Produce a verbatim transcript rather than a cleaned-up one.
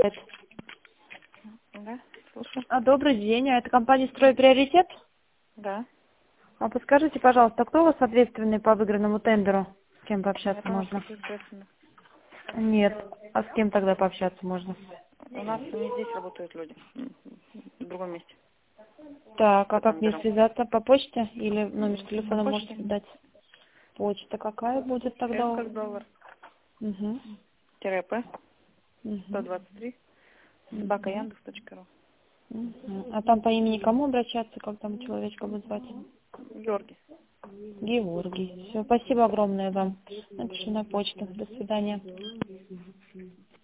Да, слушаю. А, Добрый день, а это компания «Стройприоритет»? Да. А подскажите, пожалуйста, кто у вас ответственный по выигранному тендеру? С кем пообщаться Это у нас можно? таких ответственных. Нет. А с кем тогда пообщаться можно? У нас не здесь работают люди. М, В другом месте. Так, а По как мне тендерам. связаться? По почте или номер По телефона можете почте. дать? Почта какая будет С тогда? как доллар. Угу. Тире П. сто Угу. двадцать три. Собака Угу. Яндекс точка ру. Угу. А там по имени кому обращаться, как там человечка будет звать? Георгий. Георгий. Все, спасибо огромное вам. Напишу на почту. До свидания.